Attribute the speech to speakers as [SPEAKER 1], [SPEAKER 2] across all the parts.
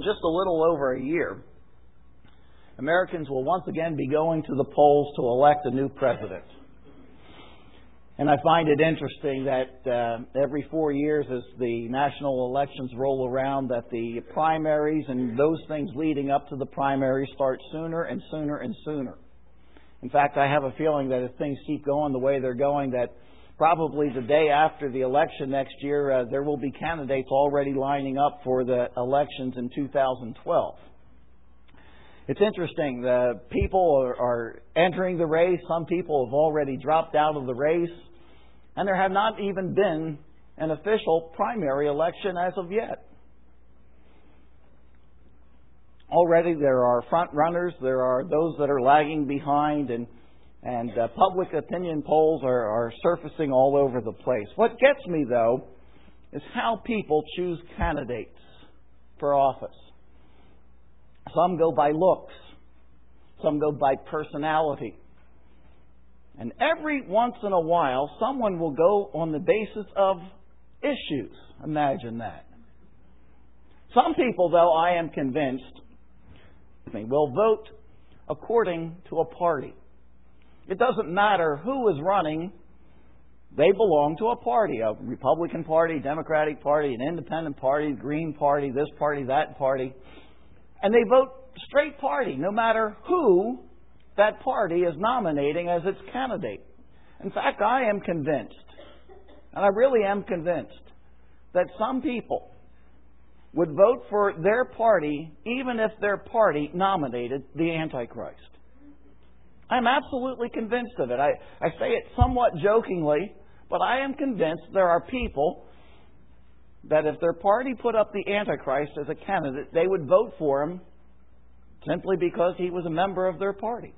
[SPEAKER 1] just a little over a year, Americans will once again be going to the polls to elect a new president. And I find it interesting that every 4 years as the national elections roll around, that the primaries and those things leading up to the primaries start sooner and sooner and sooner. In fact, I have a feeling that if things keep going the way they're going, that probably the day after the election next year, there will be candidates already lining up for the elections in 2012. It's interesting. The people are entering the race. Some people have already dropped out of the race. And there have not even been an official primary election as of yet. Already there are front runners. There are those that are lagging behind. And public opinion polls are surfacing all over the place. What gets me, though, is how people choose candidates for office. Some go by looks. Some go by personality. And every once in a while, someone will go on the basis of issues. Imagine that. Some people, though, I am convinced, will vote according to a party. It doesn't matter who is running. They belong to a party, a Republican Party, Democratic Party, an Independent Party, Green Party, this party, that party. And they vote straight party, no matter who that party is nominating as its candidate. In fact, I am convinced, and I really am convinced, that some people would vote for their party even if their party nominated the Antichrist. I'm absolutely convinced of it. I say it somewhat jokingly, but I am convinced there are people that if their party put up the Antichrist as a candidate, they would vote for him simply because he was a member of their party.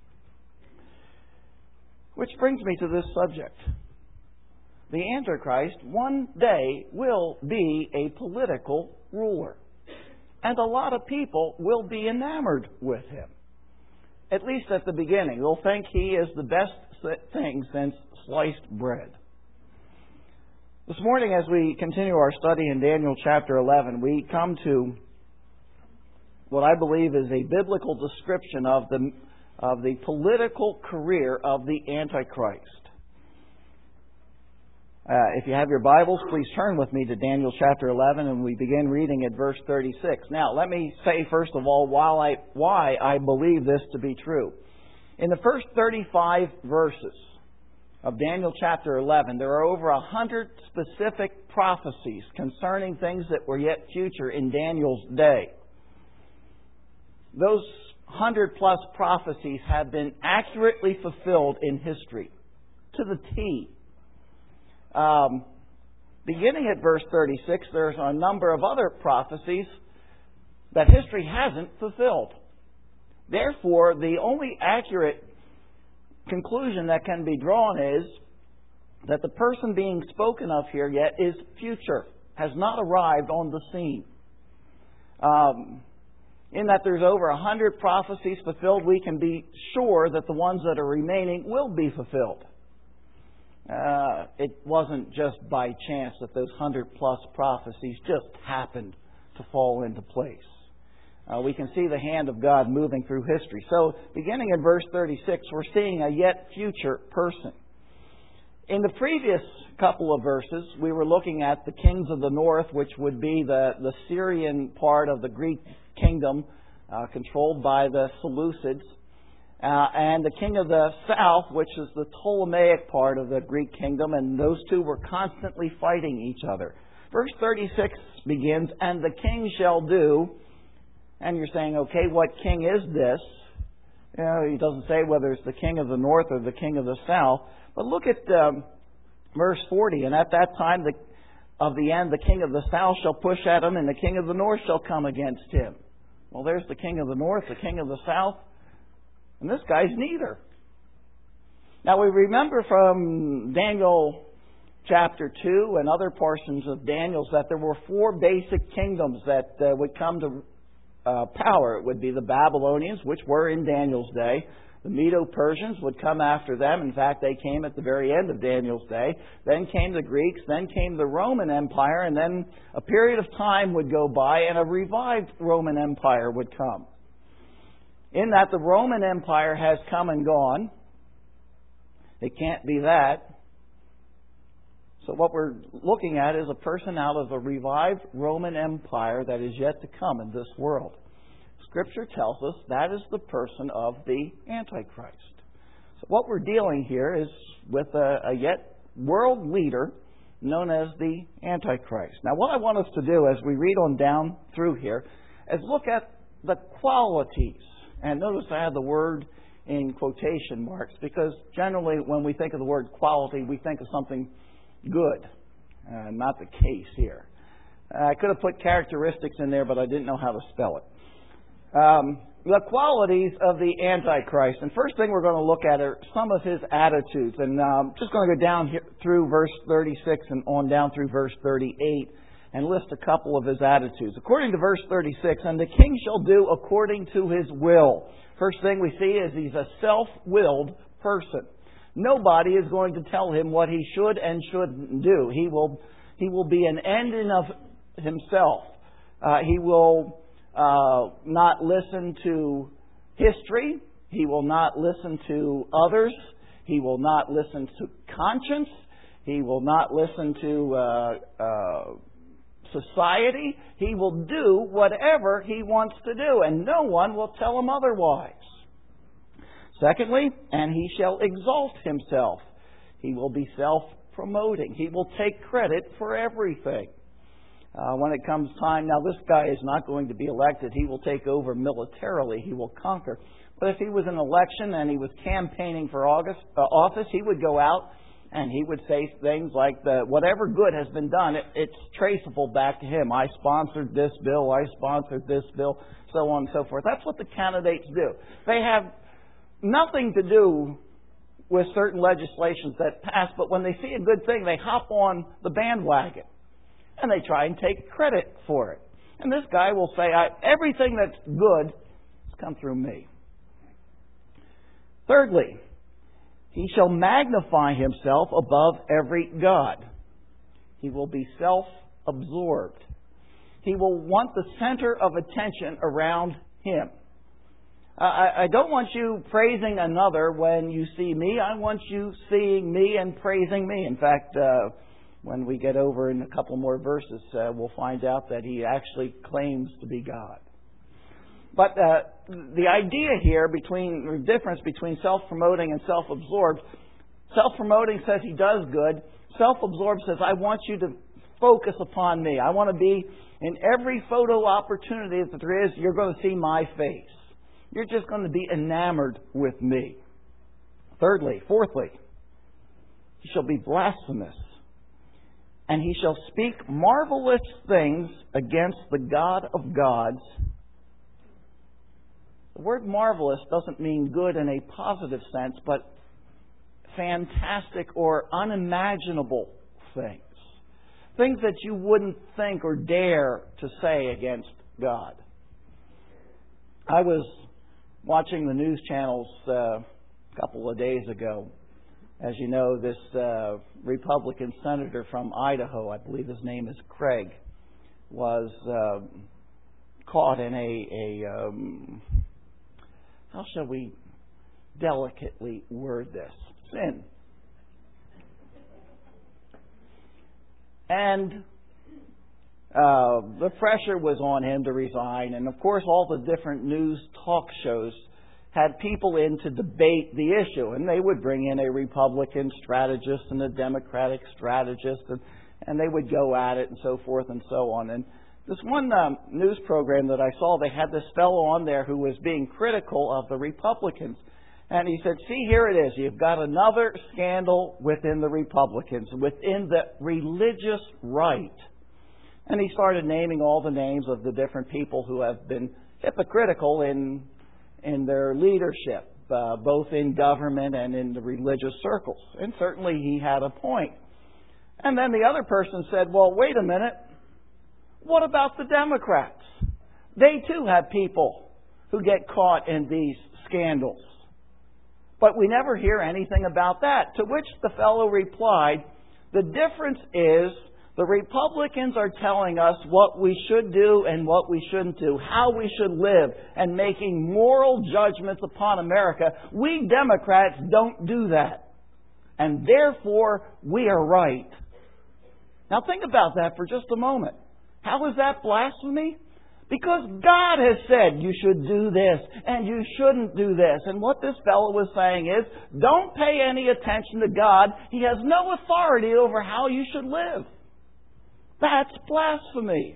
[SPEAKER 1] Which brings me to this subject. The Antichrist one day will be a political ruler. And a lot of people will be enamored with him. At least at the beginning. They'll think he is the best thing since sliced bread. This morning, as we continue our study in Daniel chapter 11, we come to what I believe is a biblical description of the political career of the Antichrist. If you have your Bibles, please turn with me to Daniel chapter 11, and we begin reading at verse 36. Now, let me say first of all why I believe this to be true. In the first 35 verses of Daniel chapter 11, there are over 100 specific prophecies concerning things that were yet future in Daniel's day. Those 100 plus prophecies have been accurately fulfilled in history, to the T. Beginning at verse 36, there's a number of other prophecies that history hasn't fulfilled. Therefore, the only accurate conclusion that can be drawn is that the person being spoken of here yet is future, has not arrived on the scene. In that there's over 100 prophecies fulfilled, we can be sure that the ones that are remaining will be fulfilled. It wasn't just by chance that those 100 plus prophecies just happened to fall into place. We can see the hand of God moving through history. So, beginning in verse 36, we're seeing a yet future person. In the previous couple of verses, we were looking at the kings of the north, which would be the Syrian part of the Greek kingdom, controlled by the Seleucids, and the king of the south, which is the Ptolemaic part of the Greek kingdom, and those two were constantly fighting each other. Verse 36 begins, "And the king shall do," and you're saying, okay, what king is this? You know, he doesn't say whether it's the king of the north or the king of the south. But look at verse 40, "And at that time of the end, the king of the south shall push at him, and the king of the north shall come against him." Well, there's the king of the north, the king of the south, and this guy's neither. Now, we remember from Daniel chapter 2 and other portions of Daniel's that there were 4 basic kingdoms that would come to power. It would be the Babylonians, which were in Daniel's day. The Medo-Persians would come after them. In fact, they came at the very end of Daniel's day. Then came the Greeks. Then came the Roman Empire. And then a period of time would go by and a revived Roman Empire would come. In that the Roman Empire has come and gone. It can't be that. So what we're looking at is a person out of a revived Roman Empire that is yet to come in this world. Scripture tells us that is the person of the Antichrist. So what we're dealing here is with a yet world leader known as the Antichrist. Now what I want us to do as we read on down through here is look at the qualities. And notice I have the word in quotation marks because generally when we think of the word quality, we think of something good. Not the case here. I could have put characteristics in there, but I didn't know how to spell it. The qualities of the Antichrist. And first thing we're going to look at are some of his attitudes. And I'm just going to go down here through verse 36 and on down through verse 38 and list a couple of his attitudes. According to verse 36, and the king shall do according to his will. First thing we see is he's a self-willed person. Nobody is going to tell him what he should and shouldn't do. He will be an end in of himself. He will not listen to history. He will not listen to others. He will not listen to conscience. He will not listen to society. He will do whatever he wants to do, and no one will tell him otherwise. Secondly, and he shall exalt himself. He will be self-promoting. He will take credit for everything. When it comes time, now this guy is not going to be elected. He will take over militarily. He will conquer. But if he was in an election and he was campaigning for office, he would go out and he would say things like, whatever good has been done, it's traceable back to him. I sponsored this bill. I sponsored this bill, so on and so forth. That's what the candidates do. They have nothing to do with certain legislations that pass, but when they see a good thing, they hop on the bandwagon and they try and take credit for it. And this guy will say, everything that's good has come through me. Thirdly, he shall magnify himself above every god. He will be self-absorbed. He will want the center of attention around him. I don't want you praising another when you see me. I want you seeing me and praising me. In fact, when we get over in a couple more verses, we'll find out that he actually claims to be God. But the idea here the difference between self-promoting and self-absorbed, self-promoting says he does good. Self-absorbed says, I want you to focus upon me. I want to be in every photo opportunity that there is, you're going to see my face. You're just going to be enamored with me. Fourthly, he shall be blasphemous, and he shall speak marvelous things against the God of gods. The word marvelous doesn't mean good in a positive sense, but fantastic or unimaginable things. Things that you wouldn't think or dare to say against God. I was watching the news channels a couple of days ago. As you know, this Republican senator from Idaho, I believe his name is Craig, was caught in a how shall we delicately word this? Sin. And the pressure was on him to resign. And of course, all the different news talk shows had people in to debate the issue. And they would bring in a Republican strategist and a Democratic strategist. And they would go at it and so forth and so on. And this one news program that I saw, they had this fellow on there who was being critical of the Republicans. And he said, see, here it is. You've got another scandal within the Republicans, within the religious right. And he started naming all the names of the different people who have been hypocritical in their leadership, both in government and in the religious circles. And certainly he had a point. And then the other person said, well, wait a minute. What about the Democrats? They too have people who get caught in these scandals. But we never hear anything about that. To which the fellow replied, the difference is the Republicans are telling us what we should do and what we shouldn't do, how we should live, and making moral judgments upon America. We Democrats don't do that. And therefore, we are right. Now think about that for just a moment. How is that blasphemy? Because God has said you should do this and you shouldn't do this. And what this fellow was saying is, don't pay any attention to God. He has no authority over how you should live. That's blasphemy.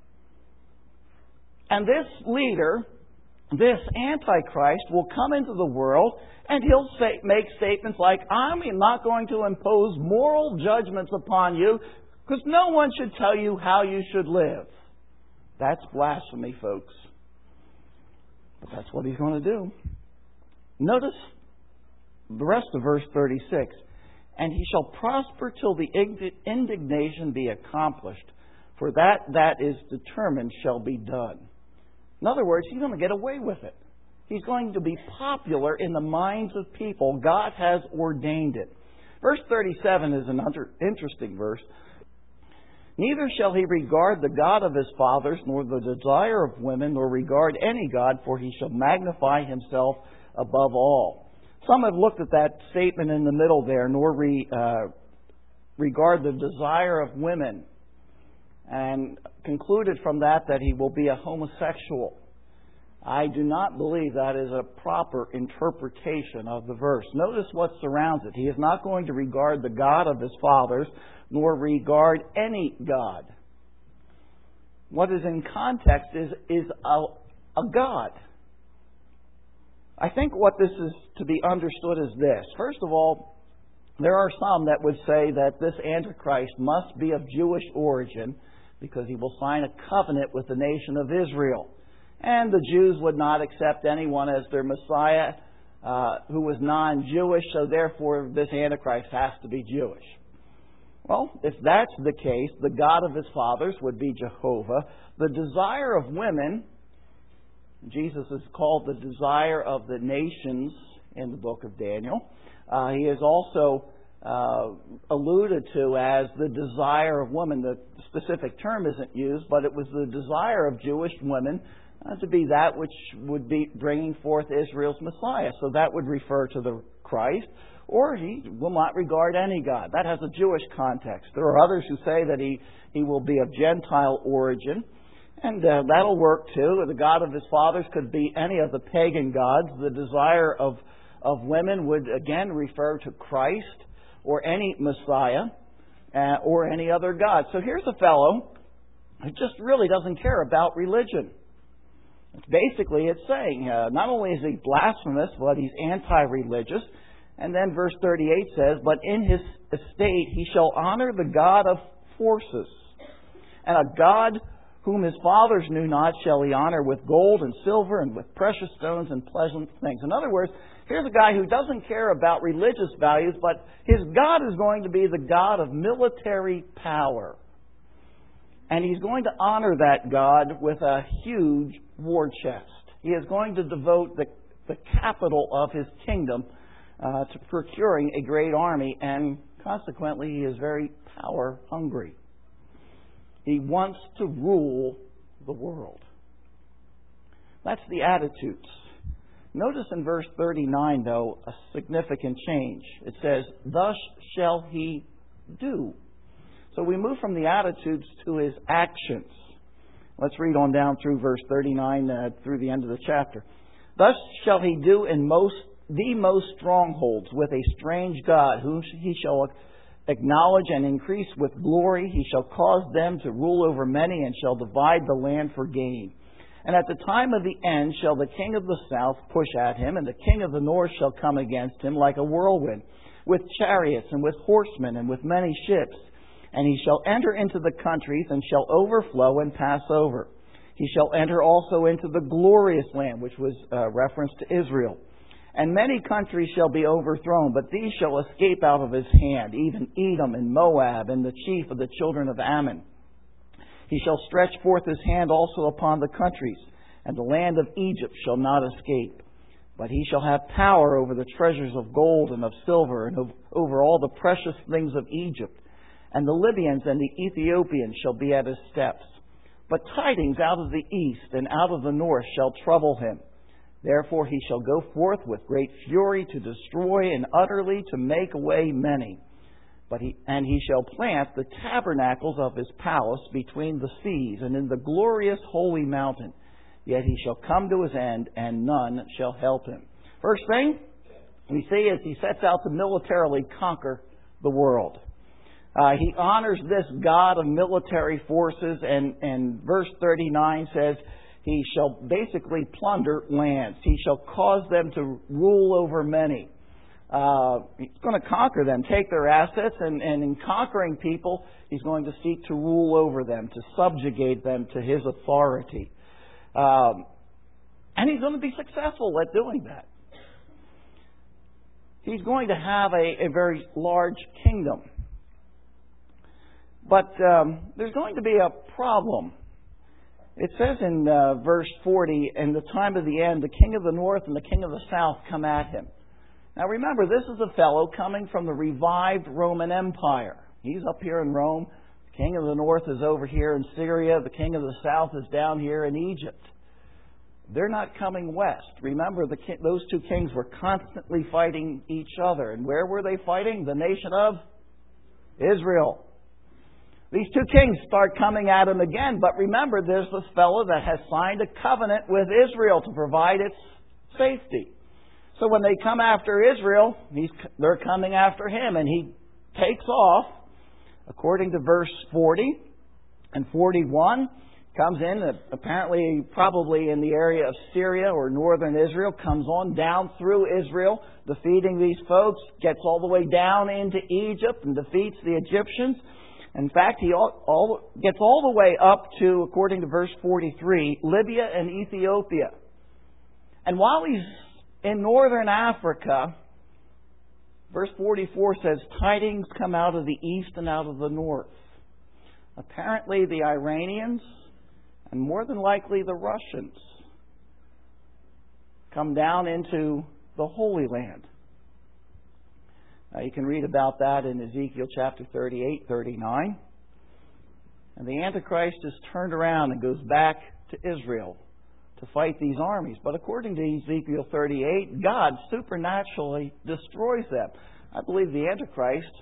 [SPEAKER 1] And this leader, this Antichrist, will come into the world and he'll make statements like, I'm not going to impose moral judgments upon you because no one should tell you how you should live. That's blasphemy, folks. But that's what he's going to do. Notice the rest of verse 36. And he shall prosper till the indignation be accomplished, for that is determined shall be done. In other words, he's going to get away with it. He's going to be popular in the minds of people. God has ordained it. Verse 37 is an interesting verse. Neither shall he regard the God of his fathers, nor the desire of women, nor regard any God, for he shall magnify himself above all. Some have looked at that statement in the middle there, nor regard the desire of women, and concluded from that he will be a homosexual. I do not believe that is a proper interpretation of the verse. Notice what surrounds it. He is not going to regard the God of his fathers, nor regard any God. What is in context is a God. I think what this is to be understood is this. First of all, there are some that would say that this Antichrist must be of Jewish origin because he will sign a covenant with the nation of Israel. And the Jews would not accept anyone as their Messiah who was non-Jewish, so therefore this Antichrist has to be Jewish. Well, if that's the case, the God of his fathers would be Jehovah. The desire of women, Jesus is called the desire of the nations in the book of Daniel. He is also alluded to as the desire of women. The specific term isn't used, but it was the desire of Jewish women to be that which would be bringing forth Israel's Messiah. So that would refer to the Christ, or he will not regard any God. That has a Jewish context. There are others who say that he will be of Gentile origin, and that'll work too. The God of his fathers could be any of the pagan gods. The desire of women would again refer to Christ or any Messiah or any other God. So here's a fellow who just really doesn't care about religion. Basically, it's saying not only is he blasphemous, but he's anti-religious. And then verse 38 says, but in his estate he shall honor the God of forces. And a God whom his fathers knew not shall he honor with gold and silver and with precious stones and pleasant things. In other words, here's a guy who doesn't care about religious values, but his God is going to be the God of military power. And he's going to honor that God with a huge war chest. He is going to devote the capital of his kingdom to procuring a great army, and consequently he is very power hungry. He wants to rule the world. That's the attitudes. Notice in verse 39, though, a significant change. It says, thus shall he do. So we move from the attitudes to his actions. Let's read on down through verse 39 through the end of the chapter. Thus shall he do in the most strongholds with a strange God, whom he shall acknowledge and increase with glory. He shall cause them to rule over many and shall divide the land for gain. And at the time of the end shall the king of the south push at him, and the king of the north shall come against him like a whirlwind, with chariots and with horsemen and with many ships. And he shall enter into the countries and shall overflow and pass over. He shall enter also into the glorious land, which was reference to Israel. And many countries shall be overthrown, but these shall escape out of his hand, even Edom and Moab and the chief of the children of Ammon. He shall stretch forth his hand also upon the countries, and the land of Egypt shall not escape. But he shall have power over the treasures of gold and of silver, and over all the precious things of Egypt. And the Libyans and the Ethiopians shall be at his steps. But tidings out of the east and out of the north shall trouble him. Therefore he shall go forth with great fury to destroy and utterly to make away many. And he shall plant the tabernacles of his palace between the seas and in the glorious holy mountain. Yet he shall come to his end, and none shall help him. First thing we see is he sets out to militarily conquer the world. He honors this God of military forces, and verse 39 says he shall basically plunder lands. He shall cause them to rule over many. He's going to conquer them, take their assets, and in conquering people, he's going to seek to rule over them, to subjugate them to his authority. And he's going to be successful at doing that. He's going to have a very large kingdom. But there's going to be a problem. It says in verse 40, "In the time of the end, the king of the north and the king of the south come at him." Now remember, this is a fellow coming from the revived Roman Empire. He's up here in Rome. The king of the north is over here in Syria. The king of the south is down here in Egypt. They're not coming west. Remember, those two kings were constantly fighting each other. And where were they fighting? The nation of Israel. These two kings start coming at him again. But remember, there's this fellow that has signed a covenant with Israel to provide its safety. So when they come after Israel, they're coming after him. And he takes off, according to verse 40 and 41, comes in, apparently probably in the area of Syria or northern Israel, comes on down through Israel, defeating these folks, gets all the way down into Egypt and defeats the Egyptians. In fact, he gets all the way up to, according to verse 43, Libya and Ethiopia. And while he's in northern Africa, verse 44 says, tidings come out of the east and out of the north. Apparently the Iranians, and more than likely the Russians, come down into the Holy Land. Now you can read about that in Ezekiel chapter 38, 39. And the Antichrist is turned around and goes back to Israel to fight these armies. But according to Ezekiel 38, God supernaturally destroys them. I believe the Antichrist,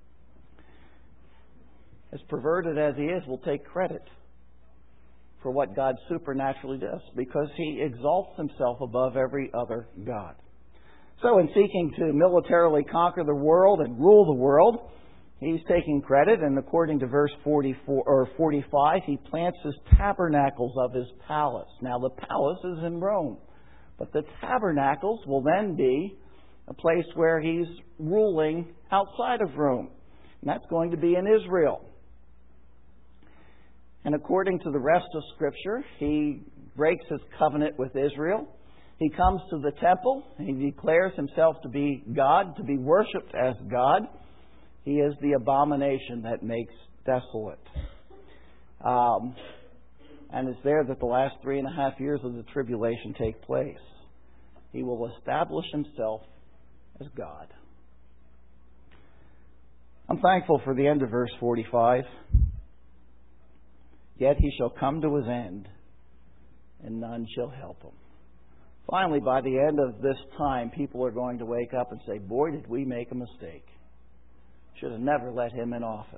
[SPEAKER 1] as perverted as he is, will take credit for what God supernaturally does, because he exalts himself above every other god. So in seeking to militarily conquer the world and rule the world, he's taking credit, and according to verse 44 or 45, he plants his tabernacles of his palace. Now the palace is in Rome, but the tabernacles will then be a place where he's ruling outside of Rome, and that's going to be in Israel. And according to the rest of Scripture, he breaks his covenant with Israel. He comes to the temple, and he declares himself to be God, to be worshipped as God. He is the abomination that makes desolate. And it's there that the last 3.5 years of the tribulation take place. He will establish himself as God. I'm thankful for the end of verse 45. Yet he shall come to his end, and none shall help him. Finally, by the end of this time, people are going to wake up and say, boy, did we make a mistake. Should have never let him in office.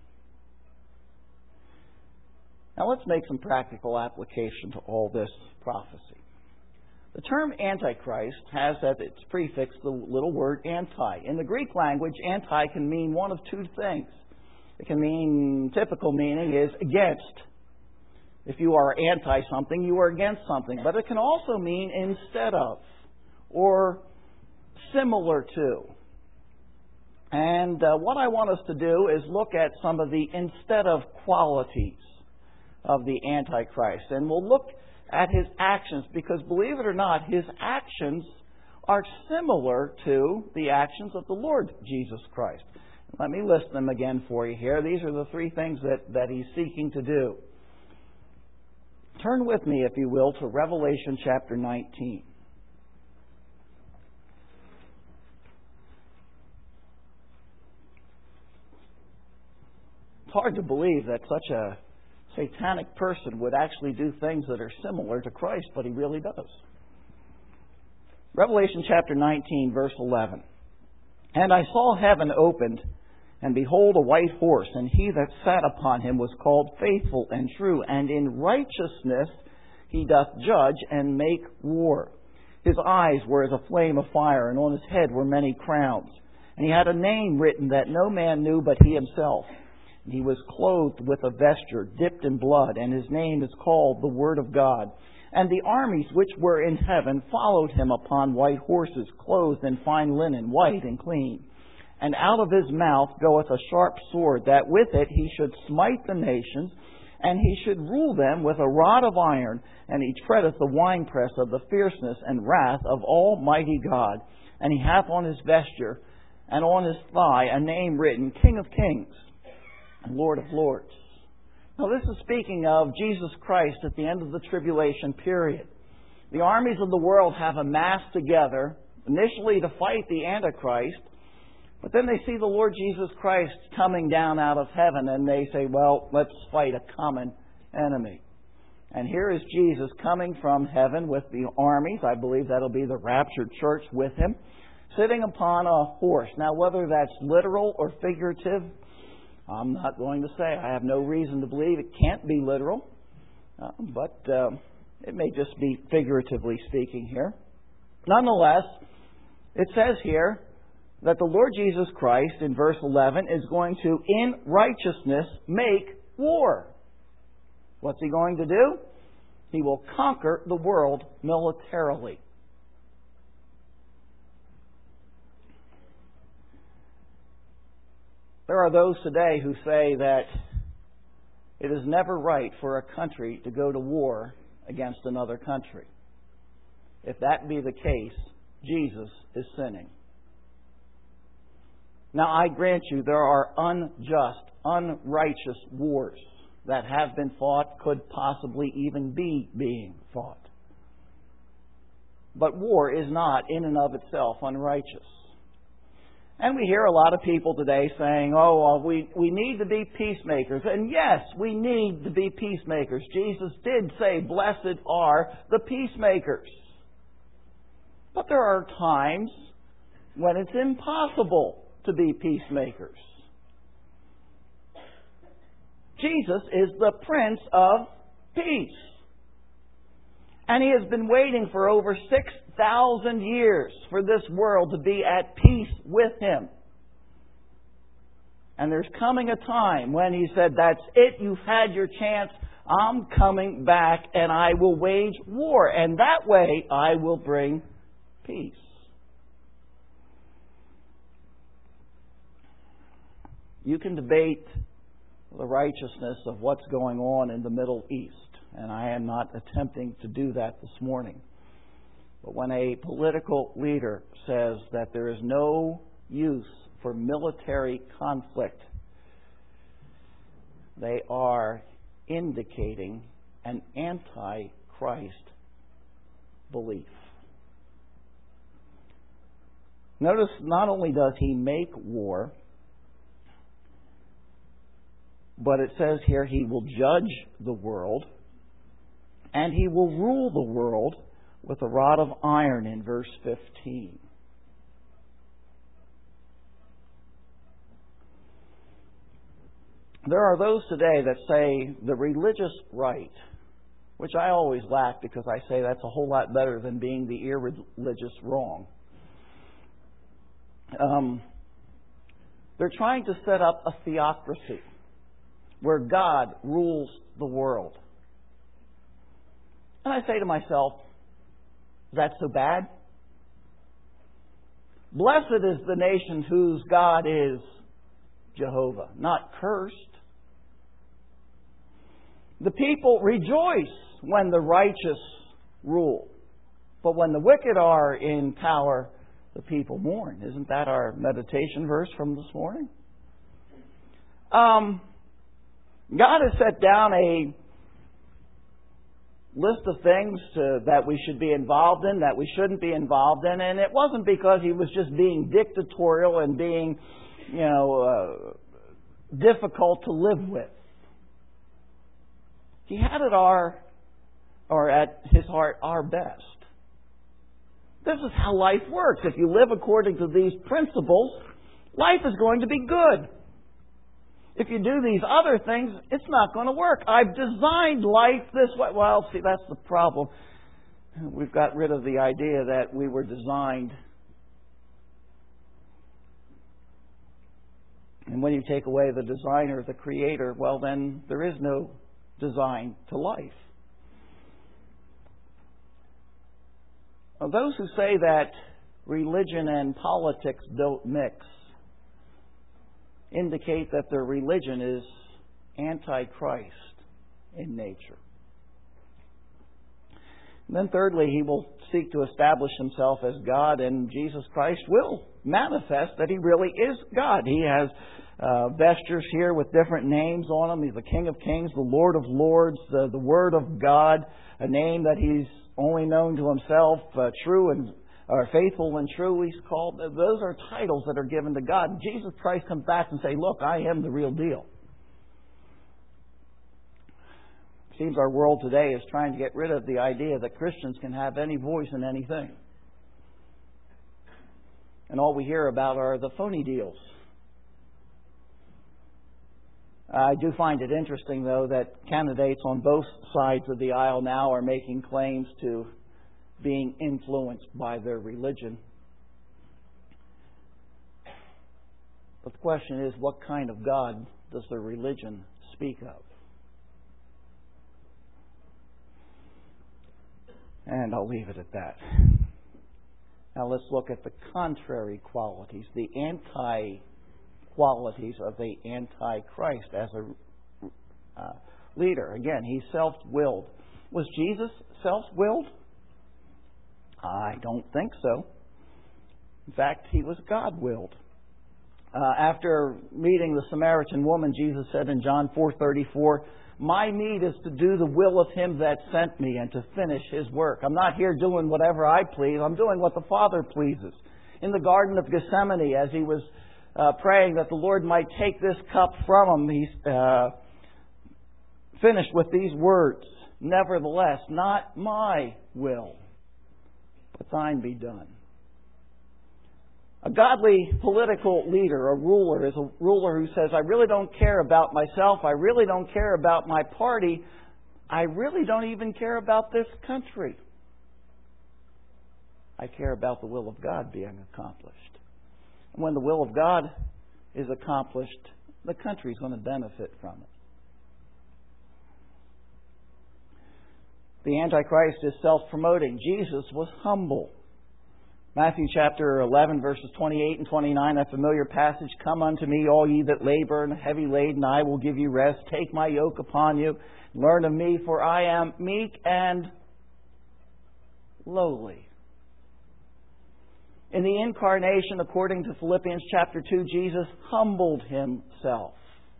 [SPEAKER 1] Now let's make some practical application to all this prophecy. The term Antichrist has as its prefix the little word anti. In the Greek language, anti can mean one of two things. It can mean, typical meaning is against. If you are anti something, you are against something. But it can also mean instead of or similar to. And what I want us to do is look at some of the instead of qualities of the Antichrist. And we'll look at his actions, because believe it or not, his actions are similar to the actions of the Lord Jesus Christ. Let me list them again for you here. These are the three things that he's seeking to do. Turn with me, if you will, to Revelation chapter 19. hard to believe that such a satanic person would actually do things that are similar to Christ, but he really does. Revelation chapter 19, verse 11. And I saw heaven opened, and behold, a white horse, and he that sat upon him was called Faithful and True, and in righteousness he doth judge and make war. His eyes were as a flame of fire, and on his head were many crowns. And he had a name written that no man knew but he himself. And he was clothed with a vesture dipped in blood, and his name is called the Word of God. And the armies which were in heaven followed him upon white horses, clothed in fine linen, white and clean. And out of his mouth goeth a sharp sword, that with it he should smite the nations, and he should rule them with a rod of iron, and he treadeth the winepress of the fierceness and wrath of Almighty God. And he hath on his vesture and on his thigh a name written, King of Kings and Lord of Lords. Now this is speaking of Jesus Christ at the end of the tribulation period. The armies of the world have amassed together, initially to fight the Antichrist, but then they see the Lord Jesus Christ coming down out of heaven, and they say, well, let's fight a common enemy. And here is Jesus coming from heaven with the armies. I believe that'll be the raptured church with him, sitting upon a horse. Now, whether that's literal or figurative, I'm not going to say. I have no reason to believe it can't be literal, but it may just be figuratively speaking here. Nonetheless, it says here that the Lord Jesus Christ, in verse 11, is going to, in righteousness, make war. What's he going to do? He will conquer the world militarily. There are those today who say that it is never right for a country to go to war against another country. If that be the case, Jesus is sinning. Now, I grant you, there are unjust, unrighteous wars that have been fought, could possibly even be being fought. But war is not, in and of itself, unrighteous. And we hear a lot of people today saying, we need to be peacemakers. And yes, we need to be peacemakers. Jesus did say, blessed are the peacemakers. But there are times when it's impossible to be peacemakers. Jesus is the Prince of Peace. And he has been waiting for over 6,000 years for this world to be at peace with him. And there's coming a time when he said, that's it, you've had your chance, I'm coming back and I will wage war. And that way I will bring peace. You can debate the righteousness of what's going on in the Middle East, and I am not attempting to do that this morning. But when a political leader says that there is no use for military conflict, they are indicating an anti-Christ belief. Notice, not only does he make war, but it says here he will judge the world, and he will rule the world with a rod of iron in verse 15. There are those today that say the religious right, which I always laugh because I say that's a whole lot better than being the irreligious wrong. They're trying to set up a theocracy where God rules the world. And I say to myself, is that so bad? Blessed is the nation whose God is Jehovah, not cursed. The people rejoice when the righteous rule, but when the wicked are in power, the people mourn. Isn't that our meditation verse from this morning? God has set down a list of things that we should be involved in, that we shouldn't be involved in, and it wasn't because he was just being dictatorial and being, difficult to live with. He had at his heart, our best. This is how life works. If you live according to these principles, life is going to be good. If you do these other things, it's not going to work. I've designed life this way. Well, see, that's the problem. We've got rid of the idea that we were designed. And when you take away the designer, the creator, well, then there is no design to life. Now, those who say that religion and politics don't mix indicate that their religion is anti-Christ in nature. And then thirdly, he will seek to establish himself as God, and Jesus Christ will manifest that he really is God. He has vestures here with different names on them. He's the King of Kings, the Lord of Lords, the Word of God, a name that he's only known to himself, true and or faithful and true, he's called. Those are titles that are given to God. Jesus Christ comes back and says, look, I am the real deal. It seems our world today is trying to get rid of the idea that Christians can have any voice in anything. And all we hear about are the phony deals. I do find it interesting, though, that candidates on both sides of the aisle now are making claims to being influenced by their religion. But the question is, what kind of God does their religion speak of? And I'll leave it at that. Now let's look at the contrary qualities, the anti-qualities of the Antichrist as a leader. Again, he's self-willed. Was Jesus self-willed? I don't think so. In fact, he was God-willed. After meeting the Samaritan woman, Jesus said in John 4:34, my need is to do the will of him that sent me and to finish his work. I'm not here doing whatever I please. I'm doing what the Father pleases. In the Garden of Gethsemane, as he was praying that the Lord might take this cup from him, he finished with these words, nevertheless, not my will, but thine be done. A godly political leader, a ruler, is a ruler who says, I really don't care about myself. I really don't care about my party. I really don't even care about this country. I care about the will of God being accomplished. And when the will of God is accomplished, the country is going to benefit from it. The Antichrist is self-promoting. Jesus was humble. Matthew chapter 11, verses 28 and 29, a familiar passage. Come unto me, all ye that labor and heavy laden, I will give you rest. Take my yoke upon you. Learn of me, for I am meek and lowly. In the incarnation, according to Philippians chapter 2, Jesus humbled himself.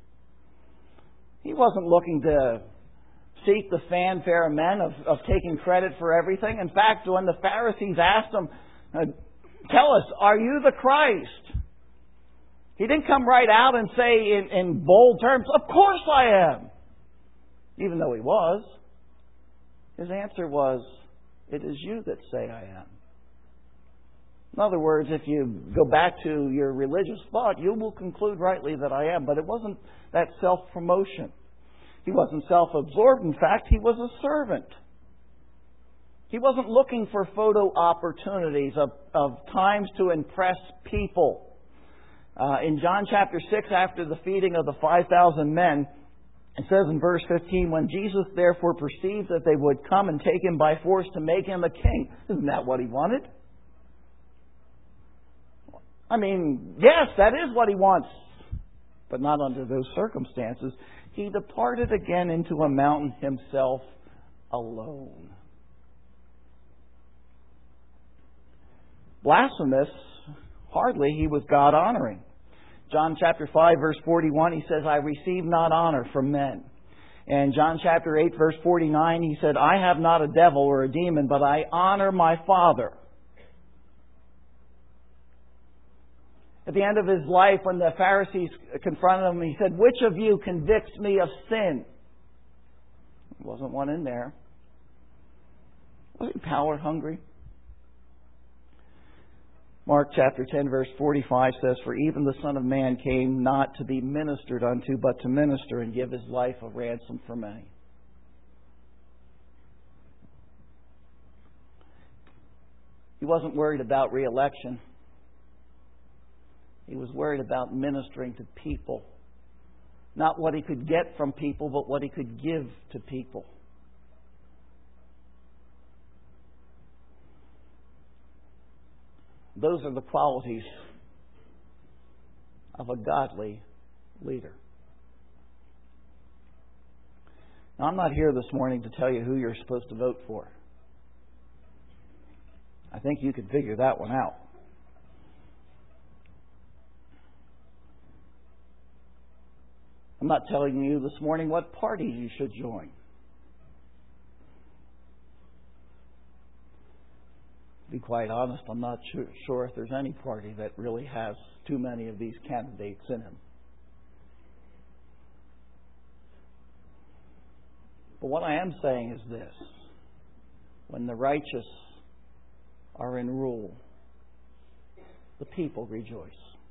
[SPEAKER 1] He wasn't looking to seek the fanfare of men of taking credit for everything. In fact, when the Pharisees asked him, tell us, are you the Christ? He didn't come right out and say in bold terms, of course I am. Even though he was. His answer was, it is you that say I am. In other words, if you go back to your religious thought, you will conclude rightly that I am. But it wasn't that self-promotion. He wasn't self-absorbed. In fact, he was a servant. He wasn't looking for photo opportunities of times to impress people. In John chapter 6, after the feeding of the 5,000 men, it says in verse 15, when Jesus therefore perceived that they would come and take him by force to make him a king. Isn't that what he wanted? I mean, yes, that is what he wants, but not under those circumstances. He departed again into a mountain himself alone. Blasphemous, hardly, he was God-honoring. John chapter 5, verse 41, he says, I receive not honor from men. And John chapter 8, verse 49, he said, I have not a devil or a demon, but I honor my Father. At the end of his life, when the Pharisees confronted him, he said, "Which of you convicts me of sin?" There wasn't one in there. Was he power hungry? Mark chapter 10 verse 45 says, "For even the Son of Man came not to be ministered unto, but to minister and give his life a ransom for many." He wasn't worried about re-election. He was worried about ministering to people. Not what he could get from people, but what he could give to people. Those are the qualities of a godly leader. Now, I'm not here this morning to tell you who you're supposed to vote for. I think you can figure that one out. I'm not telling you this morning what party you should join. To be quite honest, I'm not sure if there's any party that really has too many of these candidates in him. But what I am saying is this: when the righteous are in rule, the people rejoice.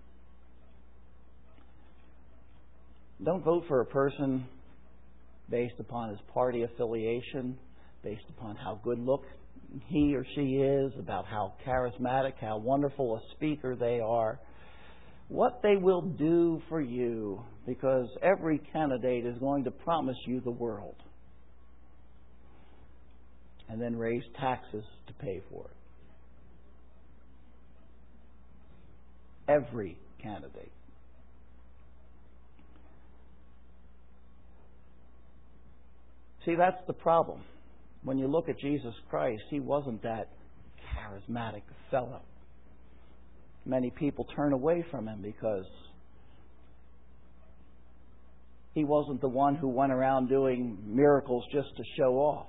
[SPEAKER 1] Don't vote for a person based upon his party affiliation, based upon how good looking he or she is, about how charismatic, how wonderful a speaker they are, what they will do for you, because every candidate is going to promise you the world and then raise taxes to pay for it. Every candidate. See, that's the problem. When you look at Jesus Christ, He wasn't that charismatic fellow. Many people turn away from Him because He wasn't the one who went around doing miracles just to show off.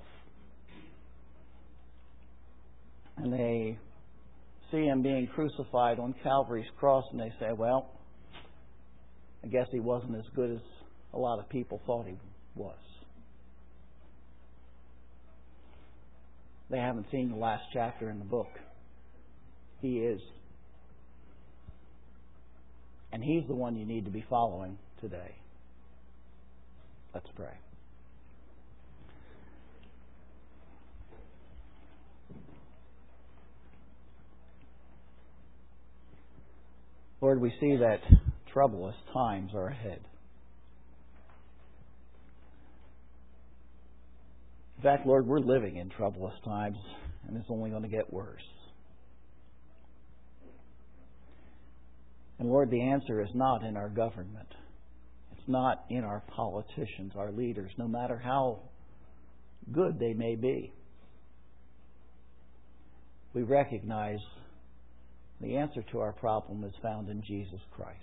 [SPEAKER 1] And they see Him being crucified on Calvary's cross and they say, well, I guess He wasn't as good as a lot of people thought He was. They haven't seen the last chapter in the book. He is. And He's the one you need to be following today. Let's pray. Lord, we see that troublous times are ahead. In fact, Lord, we're living in troublous times, and it's only going to get worse. And Lord, the answer is not in our government. It's not in our politicians, our leaders, no matter how good they may be. We recognize the answer to our problem is found in Jesus Christ.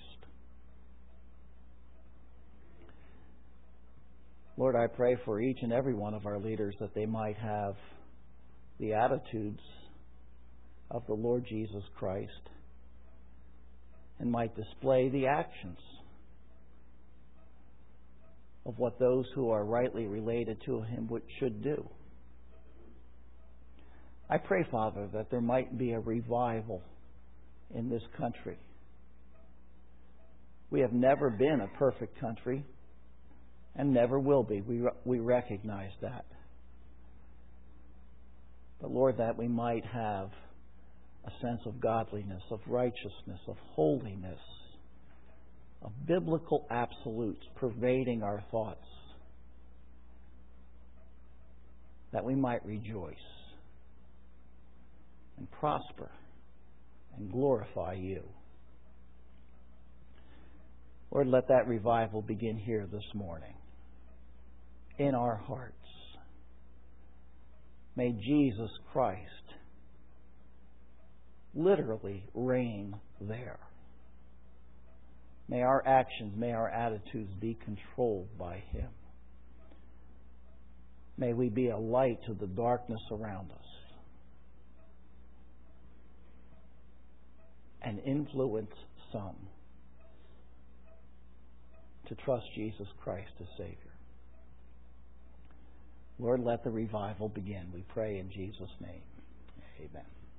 [SPEAKER 1] Lord, I pray for each and every one of our leaders that they might have the attitudes of the Lord Jesus Christ and might display the actions of what those who are rightly related to Him should do. I pray, Father, that there might be a revival in this country. We have never been a perfect country and never will be. We recognize that. But Lord, that we might have a sense of godliness, of righteousness, of holiness, of biblical absolutes pervading our thoughts, that we might rejoice and prosper and glorify You. Lord, let that revival begin here this morning, in our hearts. May Jesus Christ literally reign there. May our actions, may our attitudes be controlled by Him. May we be a light to the darkness around us and influence some to trust Jesus Christ as Savior. Lord, let the revival begin. We pray in Jesus' name. Amen.